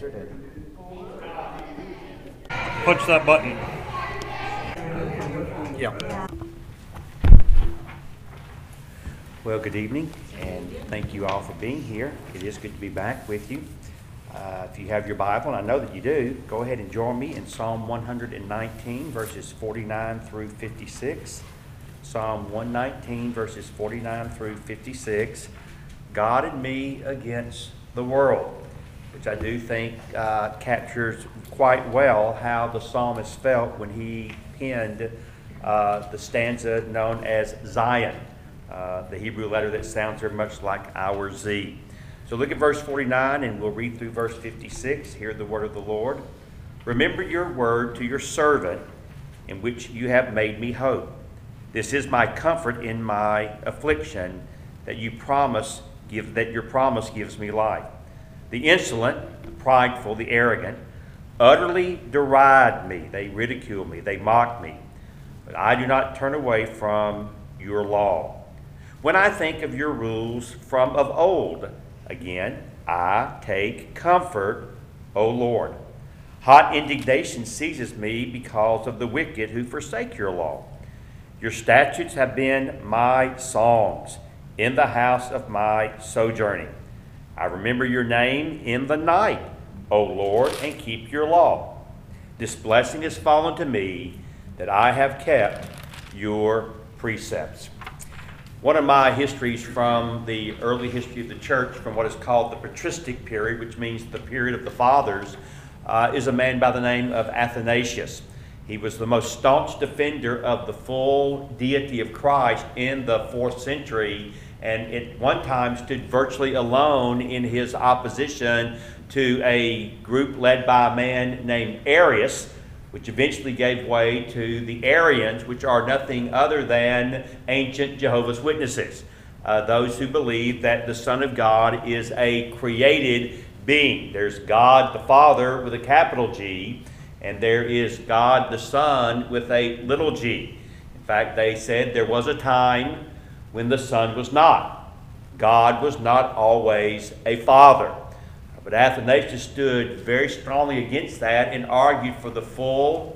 yesterday. Punch that button. Yeah. Well, good evening, and thank you all for being here. It is good to be back with you. If you have your Bible, and I know that you do, go ahead and join me in Psalm 119, verses 49 through 56. Psalm 119, verses 49 through 56. God and me against the world, which I do think captures quite well how the psalmist felt when he penned the stanza known as Zion, the Hebrew letter that sounds very much like our Z. So look at verse 49 and we'll read through verse 56. Hear the word of the Lord. Remember your word to your servant, in which you have made me hope. This is my comfort in my affliction, that your promise gives me life. The insolent, the prideful, the arrogant utterly deride me. They ridicule me. They mock me. But I do not turn away from your law. When I think of your rules from of old, again, I take comfort, O Lord. Hot indignation seizes me because of the wicked who forsake your law. Your statutes have been my songs in the house of my sojourning. I remember your name in the night, O Lord, and keep your law. This blessing has fallen to me, that I have kept your precepts. One of my histories from the early history of the church, from what is called the patristic period, which means the period of the fathers, is a man by the name of Athanasius. He was the most staunch defender of the full deity of Christ in the 4th century, and at one time stood virtually alone in his opposition to a group led by a man named Arius, which eventually gave way to the Arians, which are nothing other than ancient Jehovah's Witnesses, those who believe that the Son of God is a created being. There's God the Father with a capital G, and there is God the Son with a little g. In fact, they said there was a time when the Son was not. God was not always a father. But Athanasius stood very strongly against that and argued for the full,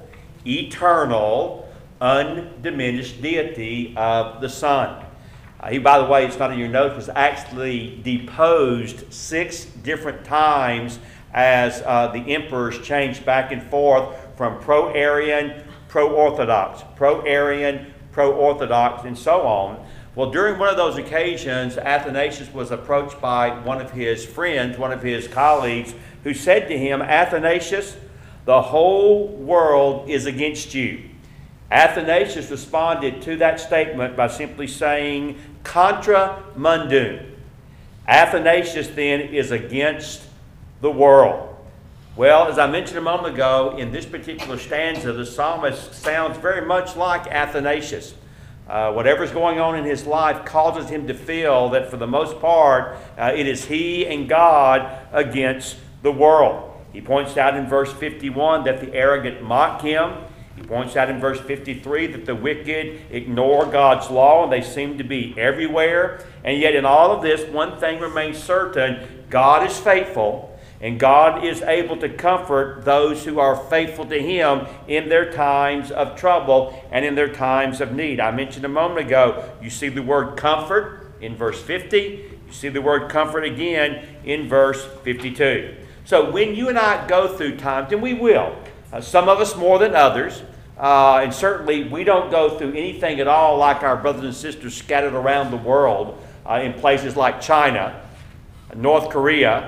eternal, undiminished deity of the Son. He, by the way, it's not in your notes, was actually deposed 6 different times as the emperors changed back and forth from pro-Arian, pro-Orthodox, pro-Arian, pro-Orthodox, and so on. Well, during one of those occasions, Athanasius was approached by one of his friends, one of his colleagues, who said to him, Athanasius, the whole world is against you. Athanasius responded to that statement by simply saying, contra mundum. Athanasius then is against the world. Well, as I mentioned a moment ago, in this particular stanza, the psalmist sounds very much like Athanasius. Whatever's going on in his life causes him to feel that for the most part, it is he and God against the world. He points out in verse 51 that the arrogant mock him. He points out in verse 53 that the wicked ignore God's law and they seem to be everywhere. And yet in all of this, one thing remains certain: God is faithful. And God is able to comfort those who are faithful to Him in their times of trouble and in their times of need. I mentioned a moment ago, you see the word comfort in verse 50. You see the word comfort again in verse 52. So when you and I go through times, and we will, some of us more than others, and certainly we don't go through anything at all like our brothers and sisters scattered around the world in places like China, North Korea,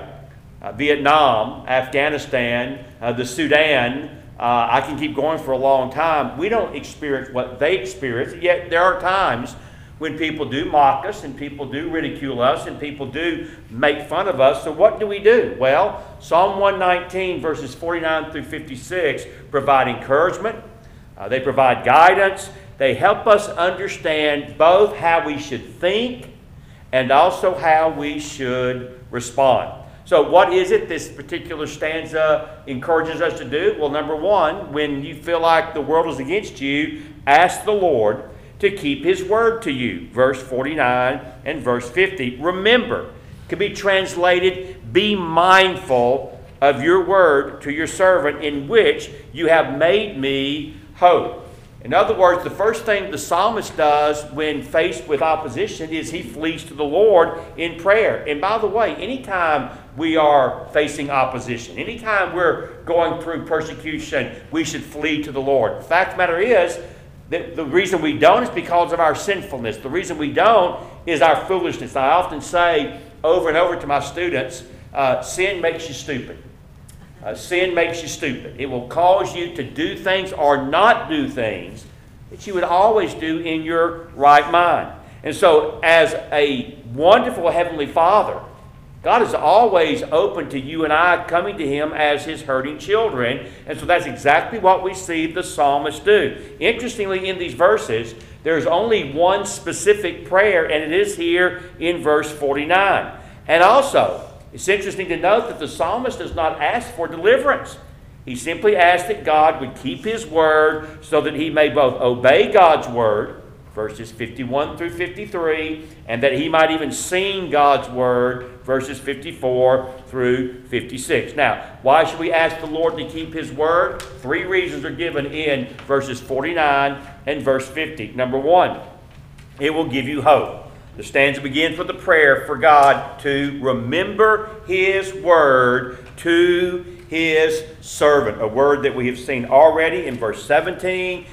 Vietnam, Afghanistan, the Sudan. I can keep going for a long time. We don't experience what they experience, yet there are times when people do mock us and people do ridicule us and people do make fun of us. So what do? Well, Psalm 119 verses 49 through 56 provide encouragement. They provide guidance. They help us understand both how we should think and also how we should respond. So what is it this particular stanza encourages us to do? Well, number one, when you feel like the world is against you, ask the Lord to keep His word to you. Verse 49 and verse 50. Remember, could be translated, be mindful of your word to your servant, in which you have made me hope. In other words, the first thing the psalmist does when faced with opposition is he flees to the Lord in prayer. And by the way, anytime we are facing opposition, anytime we're going through persecution, we should flee to the Lord. The fact of the matter is that the reason we don't is because of our sinfulness. The reason we don't is our foolishness. I often say over and over to my students, sin makes you stupid. Sin makes you stupid. It will cause you to do things or not do things that you would always do in your right mind. And so, as a wonderful Heavenly Father, God is always open to you and I coming to Him as His hurting children. And so that's exactly what we see the psalmist do. Interestingly, in these verses, there's only one specific prayer, and it is here in verse 49. And also, it's interesting to note that the psalmist does not ask for deliverance. He simply asks that God would keep His word so that he may both obey God's word, verses 51 through 53, and that he might even sing God's word, verses 54 through 56. Now, why should we ask the Lord to keep His word? 3 reasons are given in verses 49 and verse 50. Number 1, it will give you hope. The stanza begins with a prayer for God to remember His word to His servant, a word that we have seen already in verse 17,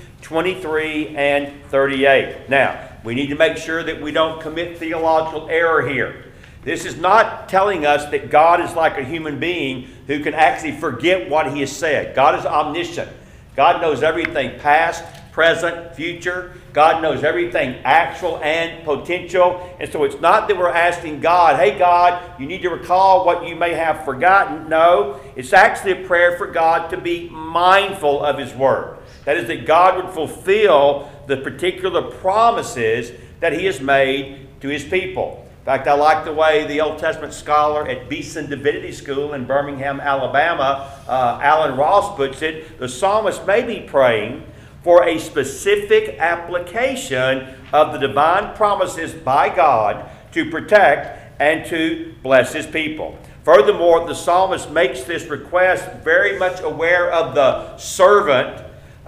23, and 38. Now, we need to make sure that we don't commit theological error here. This is not telling us that God is like a human being who can actually forget what He has said. God is omniscient. God knows everything past, present, future. God knows everything actual and potential. And so it's not that we're asking God, hey God, you need to recall what you may have forgotten. No, it's actually a prayer for God to be mindful of His word. That is, that God would fulfill the particular promises that He has made to His people. In fact, I like the way the Old Testament scholar at Beeson Divinity School in Birmingham, Alabama, Alan Ross puts it. The psalmist may be praying for a specific application of the divine promises by God to protect and to bless His people. Furthermore, the psalmist makes this request very much aware of the servant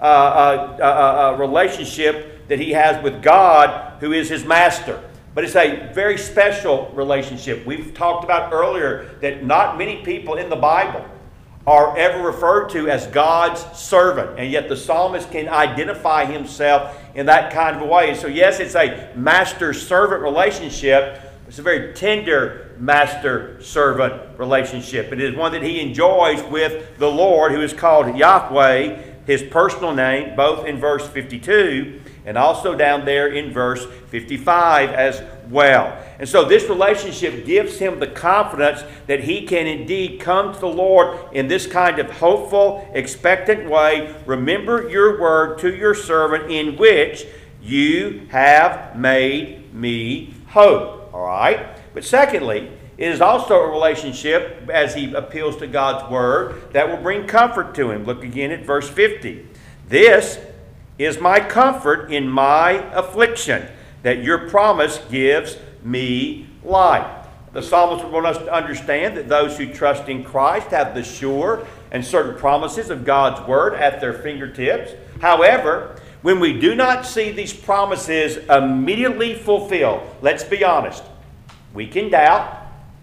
relationship that he has with God, who is his master. But it's a very special relationship. We've talked about earlier that not many people in the Bible are ever referred to as God's servant. And yet the psalmist can identify himself in that kind of a way. So yes, it's a master-servant relationship. It's a very tender master-servant relationship. It is one that he enjoys with the Lord, who is called Yahweh, His personal name, both in verse 52 and also down there in verse 55 as well. And so this relationship gives him the confidence that he can indeed come to the Lord in this kind of hopeful, expectant way. Remember your word to your servant, in which you have made me hope. All right? But secondly, it is also a relationship, as he appeals to God's word, that will bring comfort to him. Look again at verse 50. This is my comfort in my affliction, that your promise gives me life. The psalmist would want us to understand that those who trust in Christ have the sure and certain promises of God's word at their fingertips. However, when we do not see these promises immediately fulfilled, let's be honest, we can doubt,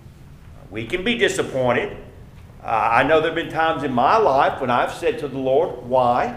we can be disappointed. I know there have been times in my life when I've said to the Lord, why?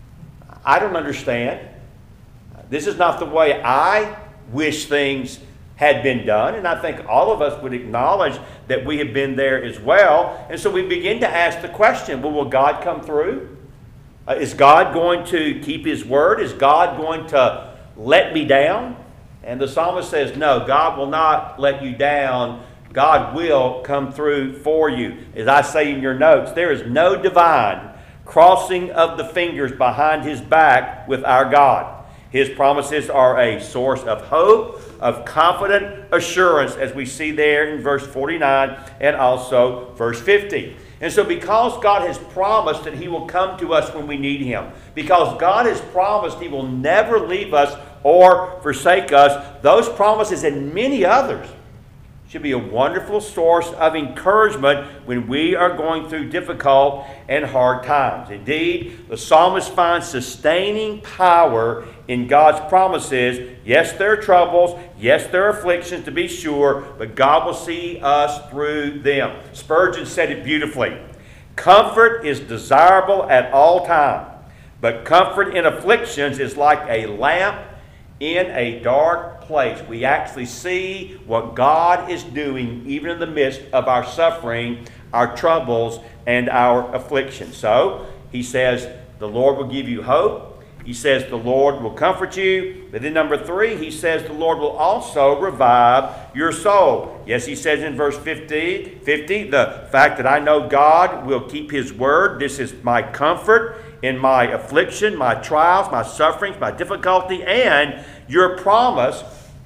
I don't understand. This is not the way I wish things had been done. And I think all of us would acknowledge that we have been there as well. And so we begin to ask the question, well, will God come through? Is God going to keep His word? Is God going to let me down? And the psalmist says, no, God will not let you down. God will come through for you. As I say in your notes, there is no divine crossing of the fingers behind His back with our God. His promises are a source of hope, of confident assurance, as we see there in verse 49 and also verse 50. And so because God has promised that He will come to us when we need Him, because God has promised He will never leave us or forsake us, those promises and many others Should be a wonderful source of encouragement when we are going through difficult and hard times. Indeed, the psalmist finds sustaining power in God's promises. Yes, there are troubles. Yes, there are afflictions, to be sure, but God will see us through them. Spurgeon said it beautifully. Comfort is desirable at all times, but comfort in afflictions is like a lamp in a dark place. We actually see what God is doing even in the midst of our suffering, our troubles, and our afflictions. So, he says, the Lord will give you hope. He says the Lord will comfort you. But then number 3, he says the Lord will also revive your soul. Yes, he says in verse 50, the fact that I know God will keep his word. This is my comfort in my affliction, my trials, my sufferings, my difficulty, and your promise,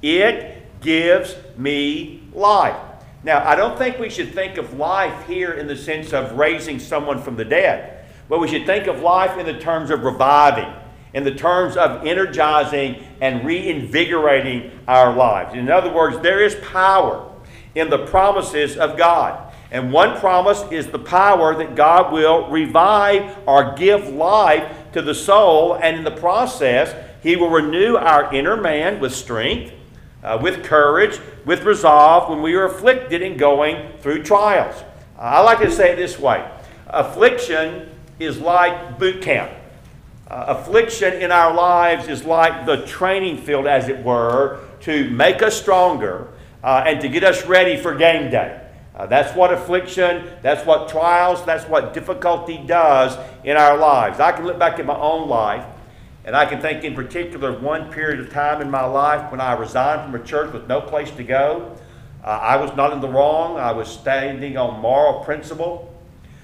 it gives me life. Now, I don't think we should think of life here in the sense of raising someone from the dead, but we should think of life in the terms of reviving, in the terms of energizing and reinvigorating our lives. In other words, there is power in the promises of God. And one promise is the power that God will revive or give life to the soul, and in the process, he will renew our inner man with strength, with courage, with resolve when we are afflicted and going through trials. I like to say it this way. Affliction is like boot camp. Affliction in our lives is like the training field, as it were, to make us stronger and to get us ready for game day. That's what affliction, that's what trials, that's what difficulty does in our lives. I can look back at my own life, and I can think in particular of one period of time in my life when I resigned from a church with no place to go. I was not in the wrong. I was standing on moral principle.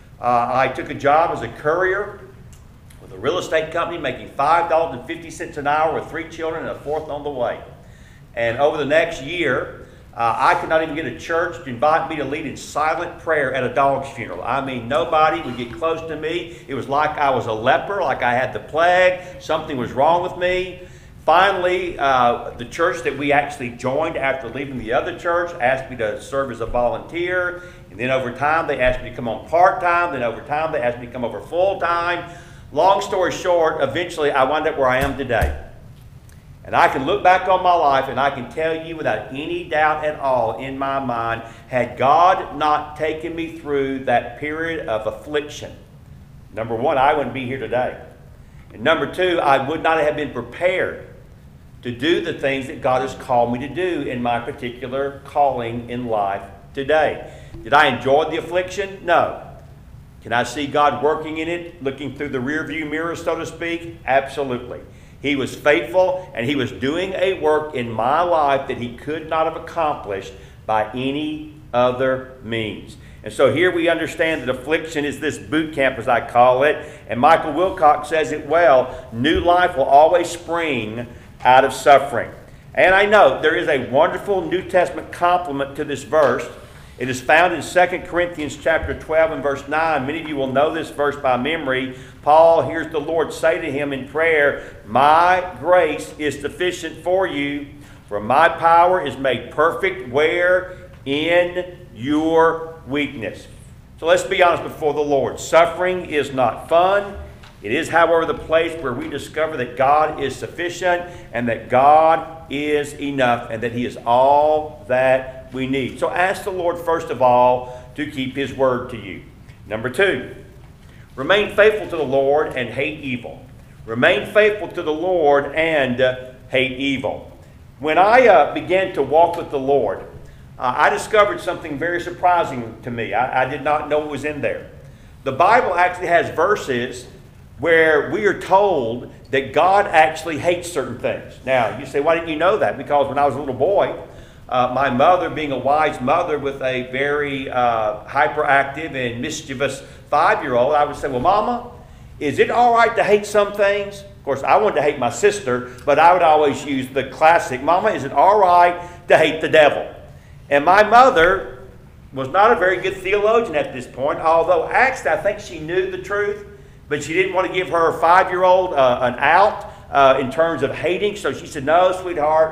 I took a job as a courier with a real estate company, making $5.50 an hour with 3 children and a 4th on the way. And over the next year, I could not even get a church to invite me to lead in silent prayer at a dog's funeral. I mean, nobody would get close to me. It was like I was a leper, like I had the plague. Something was wrong with me. Finally, the church that we actually joined after leaving the other church asked me to serve as a volunteer. And then over time, they asked me to come on part-time. Then over time, they asked me to come over full-time. Long story short, eventually I wound up where I am today. And I can look back on my life and I can tell you without any doubt at all in my mind, had God not taken me through that period of affliction, number 1, I wouldn't be here today. And number 2, I would not have been prepared to do the things that God has called me to do in my particular calling in life today. Did I enjoy the affliction? No. Can I see God working in it, looking through the rearview mirror, so to speak? Absolutely. He was faithful, and he was doing a work in my life that he could not have accomplished by any other means. And so here we understand that affliction is this boot camp, as I call it. And Michael Wilcox says it well, new life will always spring out of suffering. And I know there is a wonderful New Testament complement to this verse. It is found in 2 Corinthians chapter 12 and verse 9. Many of you will know this verse by memory. Paul hears the Lord say to him in prayer, "My grace is sufficient for you, for my power is made perfect where? In your weakness." So let's be honest before the Lord. Suffering is not fun. It is, however, the place where we discover that God is sufficient and that God is enough and that he is all that we need. So ask the Lord, first of all, to keep his word to you. Number 2, remain faithful to the Lord and hate evil. Remain faithful to the Lord and hate evil. When I began to walk with the Lord, I discovered something very surprising to me. I did not know what was in there. The Bible actually has verses where we are told that God actually hates certain things. Now, you say, why didn't you know that? Because when I was a little boy, my mother, being a wise mother with a very hyperactive and mischievous 5-year-old, I would say, well, Mama, is it all right to hate some things? Of course, I wanted to hate my sister, but I would always use the classic, Mama, is it all right to hate the devil? And my mother was not a very good theologian at this point, although actually I think she knew the truth, but she didn't want to give her 5-year-old an out in terms of hating, so she said, no, sweetheart,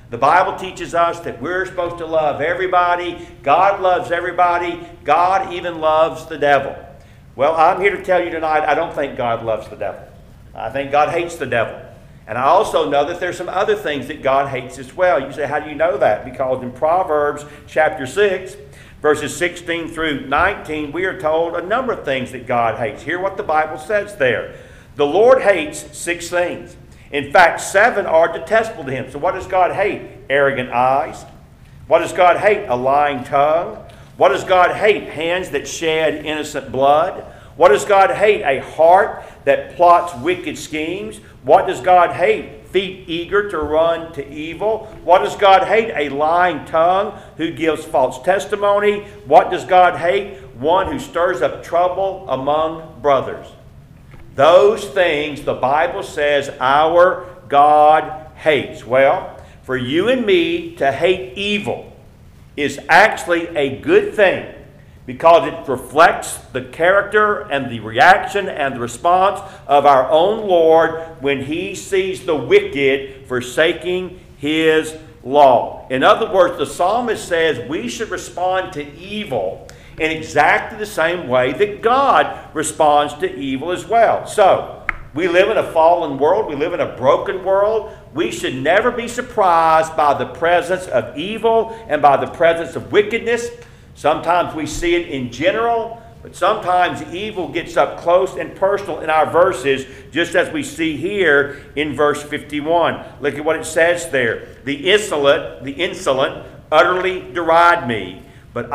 The Bible teaches us that we're supposed to love everybody. God loves everybody. God even loves the devil. Well, I'm here to tell you tonight, I don't think God loves the devil. I think God hates the devil. And I also know that there's some other things that God hates as well. You say, how do you know that? Because in Proverbs chapter 6, verses 16 through 19, we are told a number of things that God hates. Hear what the Bible says there. The Lord hates 6 things. In fact, 7 are detestable to him. So what does God hate? Arrogant eyes. What does God hate? A lying tongue. What does God hate? Hands that shed innocent blood. What does God hate? A heart that plots wicked schemes. What does God hate? Feet eager to run to evil. What does God hate? A lying tongue who gives false testimony. What does God hate? One who stirs up trouble among brothers. Those things the Bible says our God hates. Well, for you and me to hate evil is actually a good thing, because it reflects the character and the reaction and the response of our own Lord when he sees the wicked forsaking his law. In other words, the psalmist says we should respond to evil in exactly the same way that God responds to evil as well. So, we live in a fallen world. We live in a broken world. We should never be surprised by the presence of evil and by the presence of wickedness. Sometimes we see it in general, but sometimes evil gets up close and personal in our verses, just as we see here in verse 51. Look at what it says there. The insolent utterly deride me, but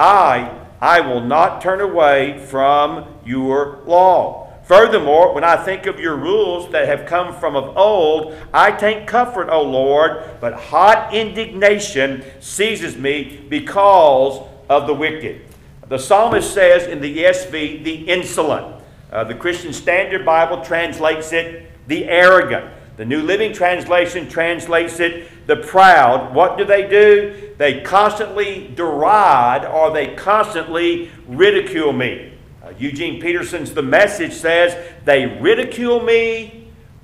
I will not turn away from your law. Furthermore, when I think of your rules that have come from of old, I take comfort, O Lord, but hot indignation seizes me because of the wicked. The psalmist says in the ESV, the insolent. The Christian Standard Bible translates it, the arrogant. The New Living Translation translates it, the proud. What do? They constantly deride, or they constantly ridicule me. Eugene Peterson's The Message says, they ridicule me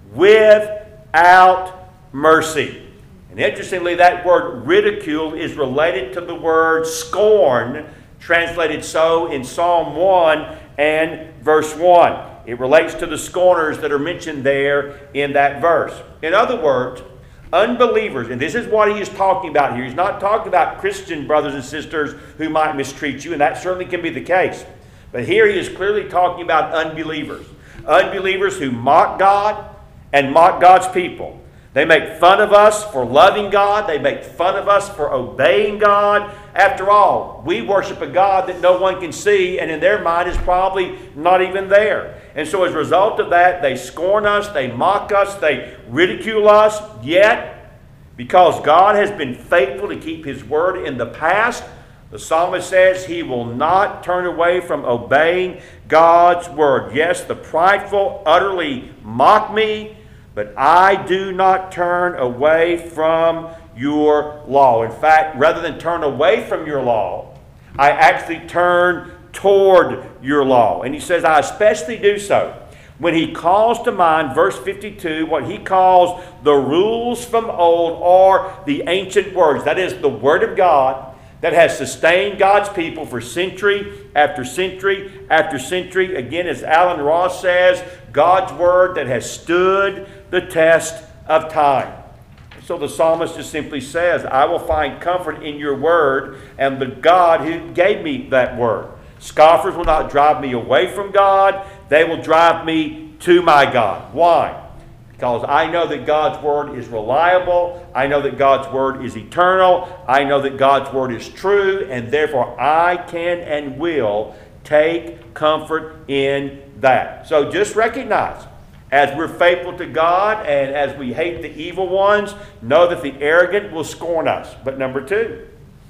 without mercy. And interestingly, that word ridicule is related to the word scorn, translated so in Psalm 1 and verse 1. It relates to the scorners that are mentioned there in that verse. In other words, unbelievers, and this is what he is talking about here. He's not talking about Christian brothers and sisters who might mistreat you, and that certainly can be the case. But here he is clearly talking about unbelievers. Unbelievers who mock God and mock God's people. They make fun of us for loving God. They make fun of us for obeying God. After all, we worship a God that no one can see, and in their mind is probably not even there. And so as a result of that, they scorn us, they mock us, they ridicule us. Yet, because God has been faithful to keep his word in the past, the psalmist says he will not turn away from obeying God's word. Yes, the prideful utterly mock me, but I do not turn away from your law. In fact, rather than turn away from your law, I actually turn toward your law. And he says, I especially do so when he calls to mind, verse 52, what he calls the rules from old, or the ancient words. That is the word of God that has sustained God's people for century after century after century. Again, as Alan Ross says, God's word that has stood the test of time. So the psalmist just simply says, I will find comfort in your word and the God who gave me that word. Scoffers will not drive me away from God. They will drive me to my God. Why? Because I know that God's word is reliable. I know that God's word is eternal. I know that God's word is true. And therefore I can and will take comfort in that. So just recognize, as we're faithful to God and as we hate the evil ones, know that the arrogant will scorn us. But number 2,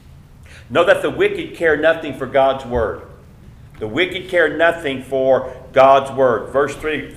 know that the wicked care nothing for God's word. The wicked care nothing for God's word. Verse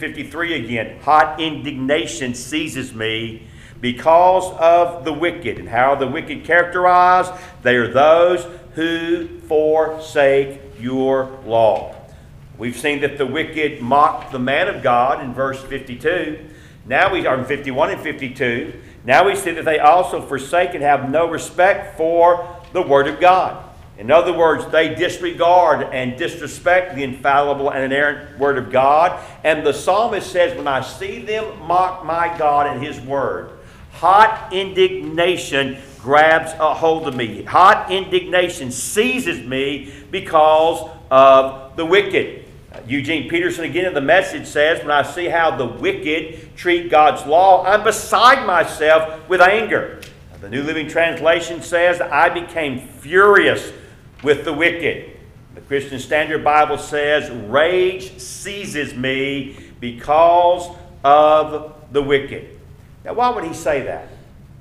53 again. Hot indignation seizes me because of the wicked. And how are the wicked characterized? They are those who forsake your law. We've seen that the wicked mocked the man of God in verse 52. Now we are in 51 and 52. Now we see that they also forsake and have no respect for the Word of God. In other words, they disregard and disrespect the infallible and inerrant Word of God. And the psalmist says, when I see them mock my God and His Word, hot indignation grabs a hold of me. Hot indignation seizes me because of the wicked. Eugene Peterson again in the Message says, when I see how the wicked treat God's law, I'm beside myself with anger. The New Living Translation says, I became furious with the wicked. The Christian Standard Bible says, rage seizes me because of the wicked. Now, why would he say that?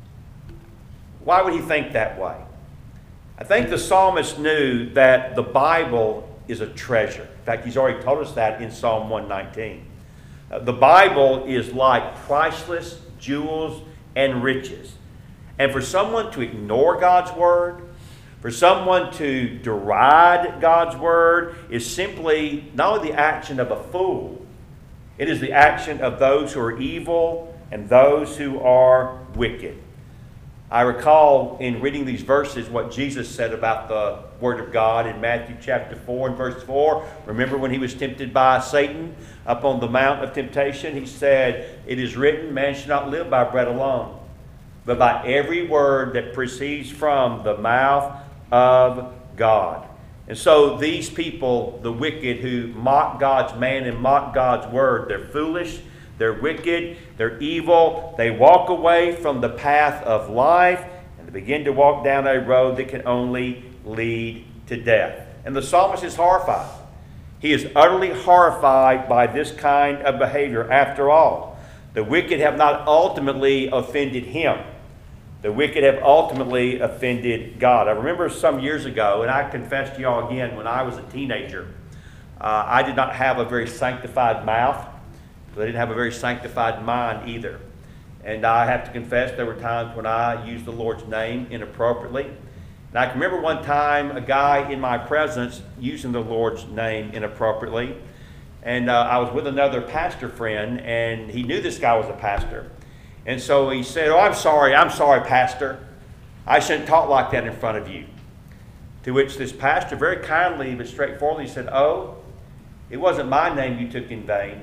Why would he think that way? I think the psalmist knew that the Bible is a treasure. In fact, he's already told us that in Psalm 119. The Bible is like priceless jewels and riches. And for someone to ignore God's Word, for someone to deride God's Word, is simply not only the action of a fool, it is the action of those who are evil and those who are wicked. I recall in reading these verses what Jesus said about the Word of God in Matthew chapter 4 and verse 4. Remember when he was tempted by Satan up on the Mount of Temptation? He said, it is written, man shall not live by bread alone, but by every word that proceeds from the mouth of God. And so these people, the wicked who mock God's man and mock God's word, they're foolish, they're wicked, they're evil. They walk away from the path of life and they begin to walk down a road that can only lead to death. And the psalmist is horrified. He is utterly horrified by this kind of behavior. After all, the wicked have not ultimately offended him. The wicked have ultimately offended God. I remember some years ago, and I confess to y'all again, when I was a teenager, I did not have a very sanctified mouth, but I didn't have a very sanctified mind either. And I have to confess, there were times when I used the Lord's name inappropriately. And I can remember one time a guy in my presence using the Lord's name inappropriately. And I was with another pastor friend, and he knew this guy was a pastor. And so he said, oh, I'm sorry, Pastor. I shouldn't talk like that in front of you. To which this pastor very kindly but straightforwardly said, oh, it wasn't my name you took in vain.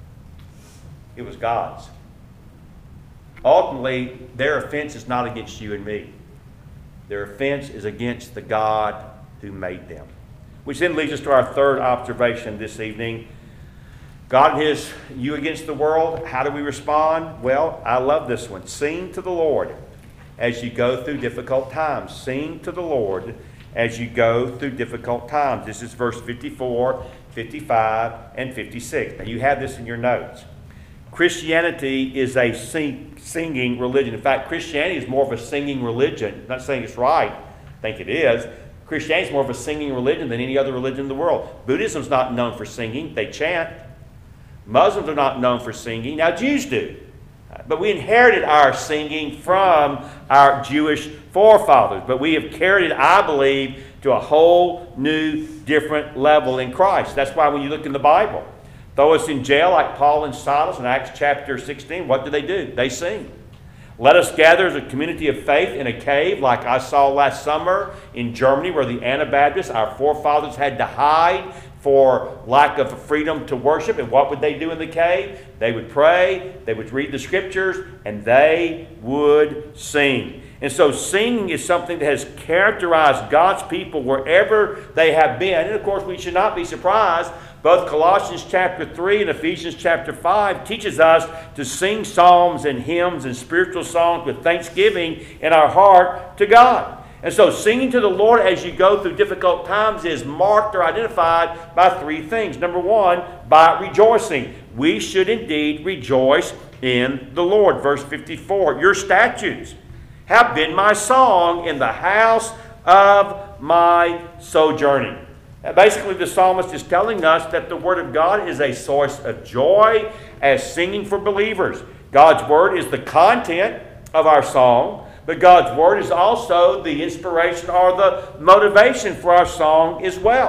It was God's. Ultimately, their offense is not against you and me. Their offense is against the God who made them. Which then leads us to our third observation this evening. God and His you against the world. How do we respond? Well, I love this one. Sing to the Lord as you go through difficult times. Sing to the Lord as you go through difficult times. This is verse 54, 55, and 56. Now, you have this in your notes. Christianity is a singing religion. In fact, Christianity is more of a singing religion. I'm not saying it's right. I think it is. Christianity is more of a singing religion than any other religion in the world. Buddhism is not known for singing. They chant. Muslims are not known for singing. Now, Jews do. But we inherited our singing from our Jewish forefathers. But we have carried it, I believe, to a whole new, different level in Christ. That's why when you look in the Bible, throw us in jail like Paul and Silas in Acts chapter 16, what do? They sing. Let us gather as a community of faith in a cave like I saw last summer in Germany where the Anabaptists, our forefathers, had to hide for lack of freedom to worship. And what would they do in the cave? They would pray, they would read the scriptures, and they would sing. And so singing is something that has characterized God's people wherever they have been. And of course, we should not be surprised. Both Colossians chapter 3 and Ephesians chapter 5 teaches us to sing psalms and hymns and spiritual songs with thanksgiving in our heart to God. And so singing to the Lord as you go through difficult times is marked or identified by three things. Number one, by rejoicing. We should indeed rejoice in the Lord. Verse 54, your statutes have been my song in the house of my sojourning. Basically, the psalmist is telling us that the Word of God is a source of joy as singing for believers. God's Word is the content of our song, but God's Word is also the inspiration or the motivation for our song as well.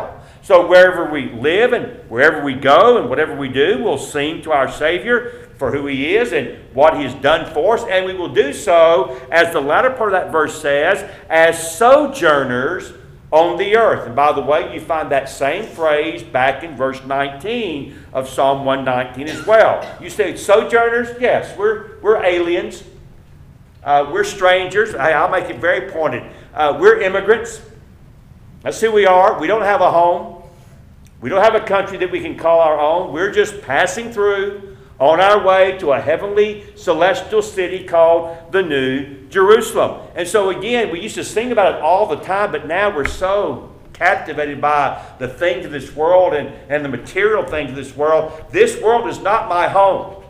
So wherever we live and wherever we go and whatever we do, we'll sing to our Savior for who He is and what He has done for us. And we will do so, as the latter part of that verse says, as sojourners on the earth. And by the way, you find that same phrase back in verse 19 of Psalm 119 as well. You say sojourners? Yes, we're aliens. We're strangers. I'll make it very pointed. We're immigrants. That's who we are. We don't have a home. We don't have a country that we can call our own. We're just passing through on our way to a heavenly celestial city called the New Jerusalem. And so again, we used to sing about it all the time, but now we're so captivated by the things of this world and the material things of this world. This world is not my home.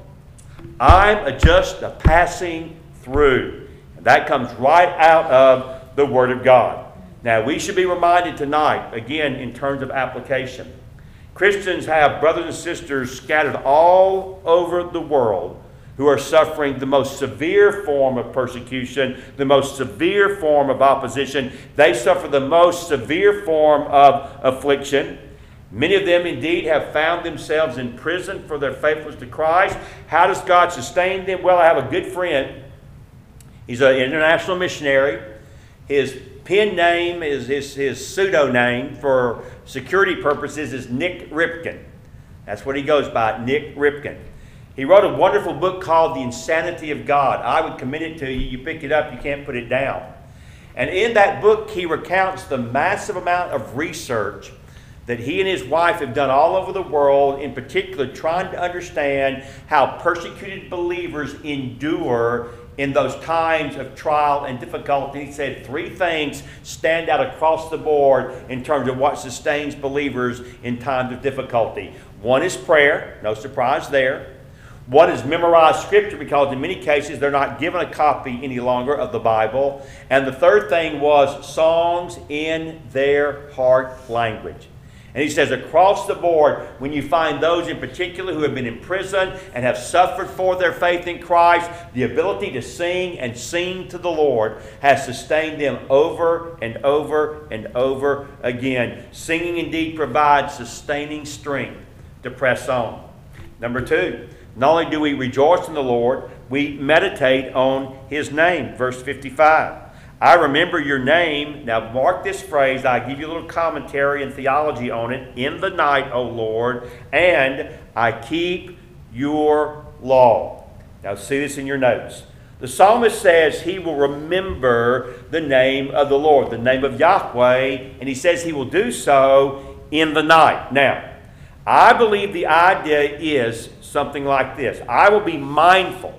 I'm just a passing through. And that comes right out of the Word of God. Now, we should be reminded tonight, again, in terms of application. Christians have brothers and sisters scattered all over the world who are suffering the most severe form of persecution, the most severe form of opposition. They suffer the most severe form of affliction. Many of them, indeed, have found themselves in prison for their faithfulness to Christ. How does God sustain them? Well, I have a good friend. He's an international missionary. His pen name is his pseudo name for security purposes is Nick Ripken. That's what he goes by, Nick Ripken. He wrote a wonderful book called The Insanity of God. I would commend it to you. You pick it up, you can't put it down. And in that book, he recounts the massive amount of research that he and his wife have done all over the world, in particular trying to understand how persecuted believers endure in those times of trial and difficulty. He said 3 things stand out across the board in terms of what sustains believers in times of difficulty. One is prayer, no surprise there. One is memorized Scripture, because in many cases they're not given a copy any longer of the Bible. And the third thing was songs in their heart language. And he says across the board, when you find those in particular who have been in prison and have suffered for their faith in Christ, the ability to sing and sing to the Lord has sustained them over and over and over again. Singing indeed provides sustaining strength to press on. Number 2, not only do we rejoice in the Lord, we meditate on His name. Verse 55. I remember your name. Now mark this phrase. I give you a little commentary and theology on it. In the night, O Lord, and I keep your law. Now see this in your notes. The psalmist says he will remember the name of the Lord, the name of Yahweh, and he says he will do so in the night. Now, I believe the idea is something like this. I will be mindful.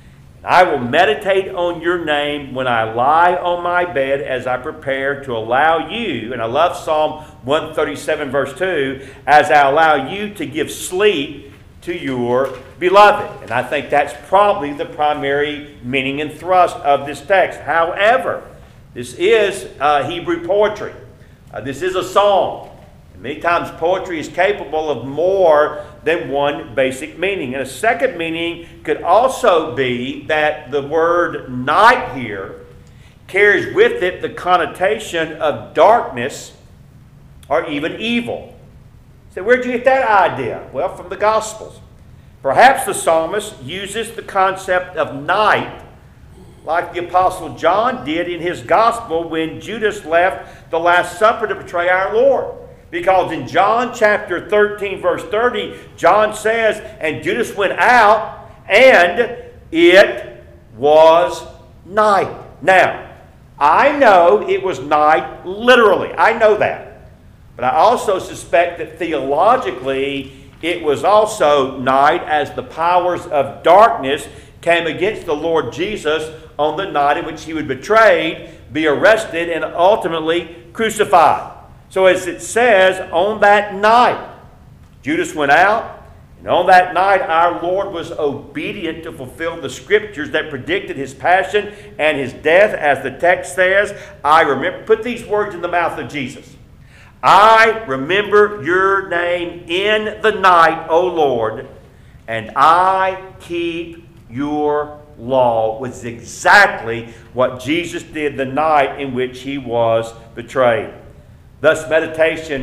I will meditate on your name when I lie on my bed as I prepare to allow you, and I love Psalm 137 verse 2, as I allow you to give sleep to your beloved. And I think that's probably the primary meaning and thrust of this text. However, this is Hebrew poetry. This is a song. Many times poetry is capable of more than one basic meaning. And a second meaning could also be that the word night here carries with it the connotation of darkness or even evil. So where'd you get that idea? Well, from the Gospels. Perhaps the psalmist uses the concept of night like the Apostle John did in his Gospel when Judas left the Last Supper to betray our Lord. Because in John chapter 13, verse 30, John says, and Judas went out, and it was night. Now, I know it was night literally. I know that. But I also suspect that theologically, it was also night as the powers of darkness came against the Lord Jesus on the night in which he would be betrayed, be arrested, and ultimately crucified. So as it says, on that night, Judas went out, and on that night our Lord was obedient to fulfill the Scriptures that predicted His passion and His death, as the text says. I remember, put these words in the mouth of Jesus. I remember your name in the night, O Lord, and I keep your law, was exactly what Jesus did the night in which He was betrayed. Thus, meditation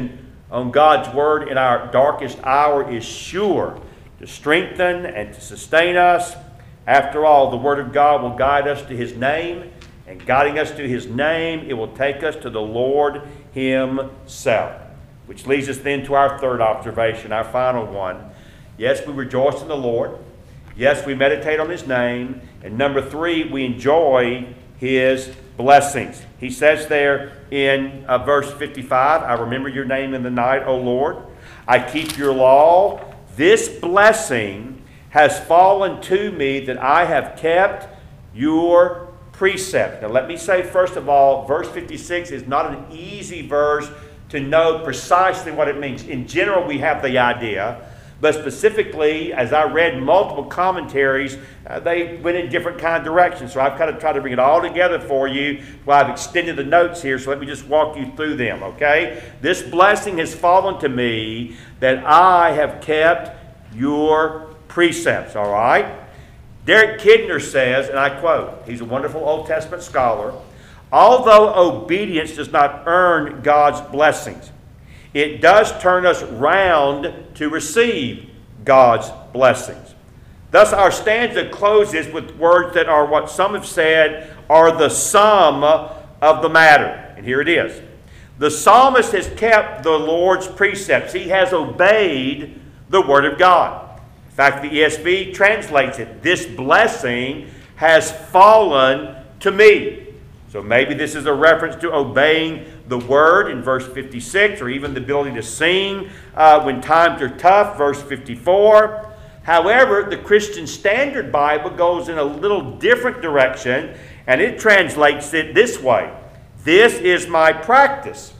on God's Word in our darkest hour is sure to strengthen and to sustain us. After all, the Word of God will guide us to His name, and guiding us to His name, it will take us to the Lord Himself. Which leads us then to our third observation, our final one. Yes, we rejoice in the Lord. Yes, we meditate on His name. And number three, we enjoy His blessings. He says there in verse 55, I remember your name in the night, O Lord. I keep your law. This blessing has fallen to me that I have kept your precept. Now let me say first of all, verse 56 is not an easy verse to know precisely what it means. In general, we have the idea, but specifically, as I read multiple commentaries, they went in different kind of directions. So I've kind of tried to bring it all together for you. Well, I've extended the notes here, so let me just walk you through them, okay? This blessing has fallen to me that I have kept your precepts, all right? Derek Kidner says, and I quote, he's a wonderful Old Testament scholar, although obedience does not earn God's blessings, it does turn us round to receive God's blessings. Thus, our stanza closes with words that are what some have said are the sum of the matter. And here it is. The psalmist has kept the Lord's precepts. He has obeyed the Word of God. In fact, the ESV translates it, this blessing has fallen to me. So maybe this is a reference to obeying the Word in verse 56, or even the ability to sing when times are tough, verse 54. However, the Christian Standard Bible goes in a little different direction, and it translates it this way. This is my practice.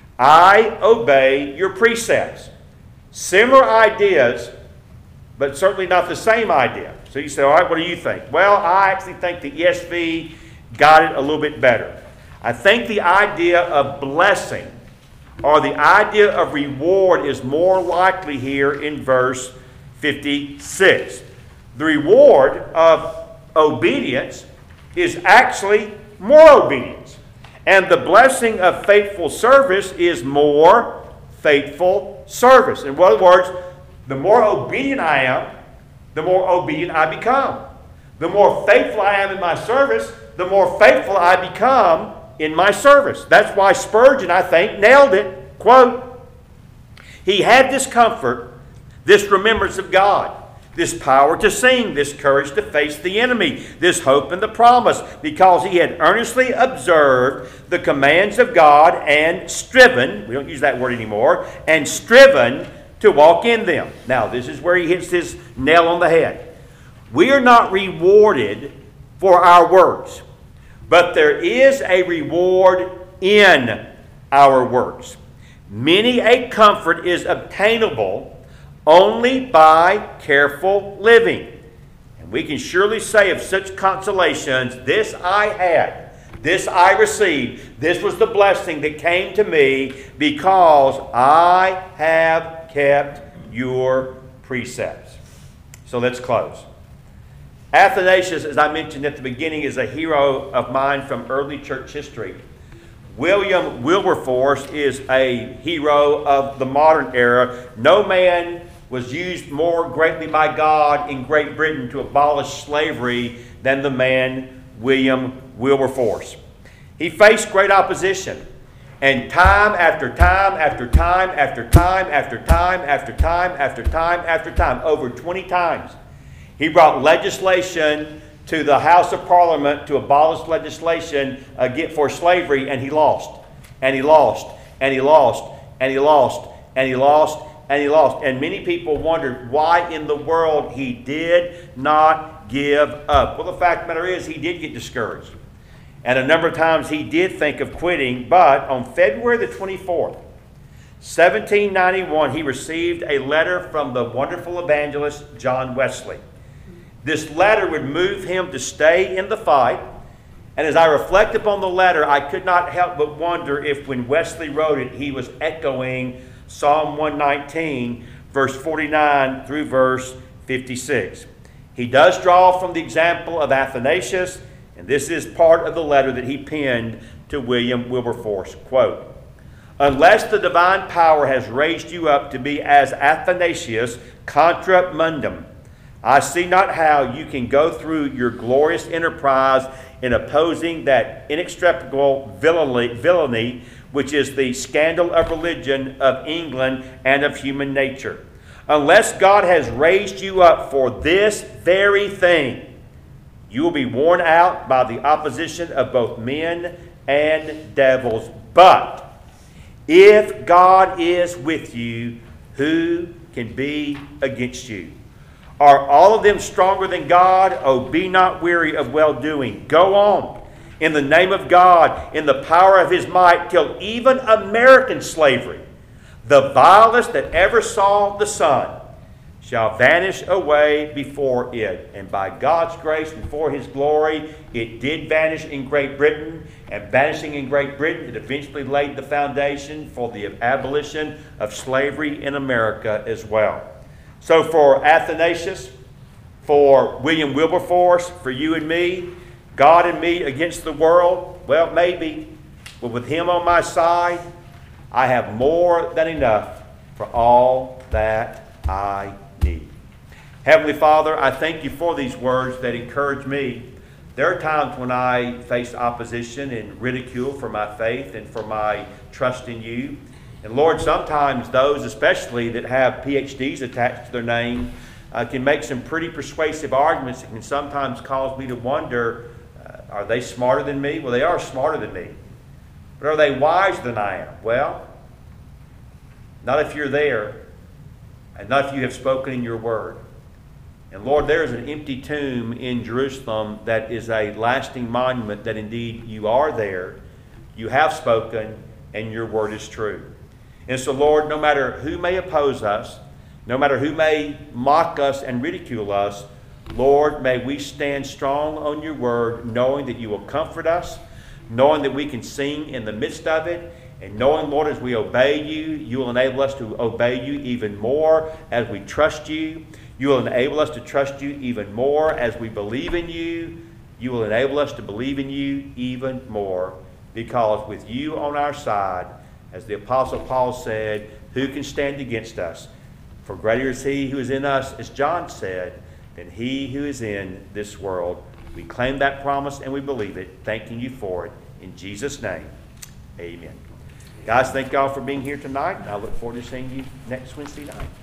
I obey your precepts. Similar ideas, but certainly not the same idea. So you say, all right, what do you think? Well, I actually think the ESV got it a little bit better. I think the idea of blessing or the idea of reward is more likely here in verse 56. The reward of obedience is actually more obedience. And the blessing of faithful service is more faithful service. In other words, the more obedient I am, the more obedient I become. The more faithful I am in my service, the more faithful I become in my service. That's why Spurgeon, I think, nailed it. Quote, he had this comfort, this remembrance of God, this power to sing, this courage to face the enemy, this hope in the promise, because he had earnestly observed the commands of God and striven, we don't use that word anymore, and striven to walk in them. Now, this is where he hits his nail on the head. We are not rewarded for our works, but there is a reward in our works. Many a comfort is obtainable only by careful living. And we can surely say of such consolations, this I had, this I received, this was the blessing that came to me because I have kept your precepts. So let's close. Athanasius, as I mentioned at the beginning, is a hero of mine from early church history. William Wilberforce is a hero of the modern era. No man was used more greatly by God in Great Britain to abolish slavery than the man William Wilberforce. He faced great opposition, and time after time after time after time after time after time after time after time, over 20 times, he brought legislation to the House of Parliament to abolish legislation for slavery, and he lost, and he lost, and he lost, and he lost, and he lost, and he lost. And many people wondered why in the world he did not give up. Well, the fact of the matter is he did get discouraged. And a number of times he did think of quitting, but on February the 24th, 1791, he received a letter from the wonderful evangelist John Wesley. This letter would move him to stay in the fight. And as I reflect upon the letter, I could not help but wonder if when Wesley wrote it, he was echoing Psalm 119, verse 49 through verse 56. He does draw from the example of Athanasius, and this is part of the letter that he penned to William Wilberforce. Quote, unless the divine power has raised you up to be as Athanasius contra mundum, I see not how you can go through your glorious enterprise in opposing that inextricable villainy which is the scandal of religion, of England, and of human nature. Unless God has raised you up for this very thing, you will be worn out by the opposition of both men and devils. But if God is with you, who can be against you? Are all of them stronger than God? Oh, be not weary of well-doing. Go on in the name of God, in the power of his might, till even American slavery, the vilest that ever saw the sun, shall vanish away before it. And by God's grace and for his glory, it did vanish in Great Britain. And vanishing in Great Britain, it eventually laid the foundation for the abolition of slavery in America as well. So for Athanasius, for William Wilberforce, for you and me, God and me against the world, well, maybe, but with him on my side, I have more than enough for all that I need. Heavenly Father, I thank you for these words that encourage me. There are times when I face opposition and ridicule for my faith and for my trust in you. And Lord, sometimes those especially that have PhDs attached to their name can make some pretty persuasive arguments that can sometimes cause me to wonder, are they smarter than me? Well, they are smarter than me. But are they wiser than I am? Well, not if you're there, and not if you have spoken in your word. And Lord, there is an empty tomb in Jerusalem that is a lasting monument that indeed you are there, you have spoken, and your word is true. And so, Lord, no matter who may oppose us, no matter who may mock us and ridicule us, Lord, may we stand strong on your word, knowing that you will comfort us, knowing that we can sing in the midst of it, and knowing, Lord, as we obey you, you will enable us to obey you even more as we trust you. You will enable us to trust you even more as we believe in you. You will enable us to believe in you even more, because with you on our side, as the Apostle Paul said, who can stand against us? For greater is he who is in us, as John said, than he who is in this world. We claim that promise and we believe it, thanking you for it. In Jesus' name, amen. Guys, thank y'all for being here tonight. I look forward to seeing you next Wednesday night.